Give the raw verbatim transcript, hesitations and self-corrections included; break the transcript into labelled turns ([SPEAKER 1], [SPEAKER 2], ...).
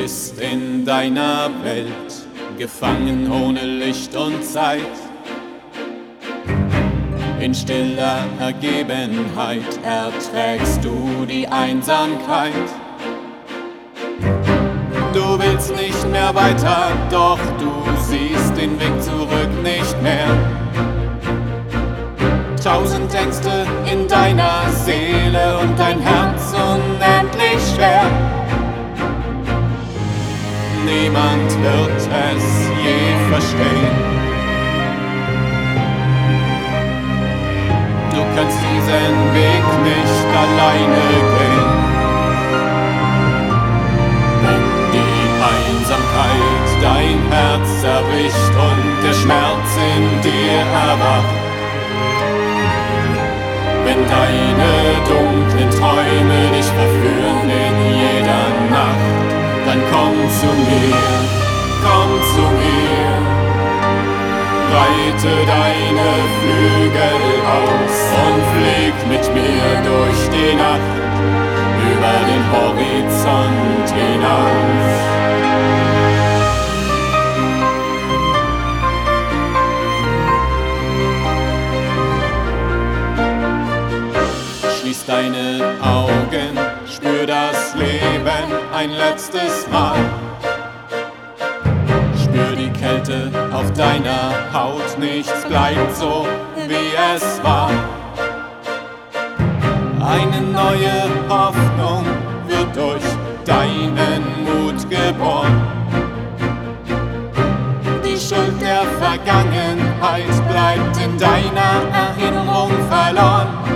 [SPEAKER 1] bist in deiner Welt, gefangen ohne Licht und Zeit. In stiller Ergebenheit erträgst du die Einsamkeit. Du willst nicht mehr weiter, doch du siehst den Weg zurück nicht mehr. Tausend Ängste in deiner Seele und dein Herz unendlich schwer. Niemand wird es je verstehen. Du kannst diesen Weg nicht alleine gehen. Wenn die Einsamkeit dein Herz erwischt und der Schmerz in dir erwacht, wenn deine dunklen Träume dich verführen in jeder Nacht, dann komm zu mir, komm zu mir. Breite deine Flügel aus und flieg mit mir durch die Nacht, über den Horizont hinaus. Schließ deine Augen, spür das Leben ein letztes Mal. Spür die Kälte auf deiner Haut, nichts bleibt so, wie es war. Eine neue Hoffnung wird durch deinen Mut geboren. Die Schuld der Vergangenheit bleibt in deiner Erinnerung verloren.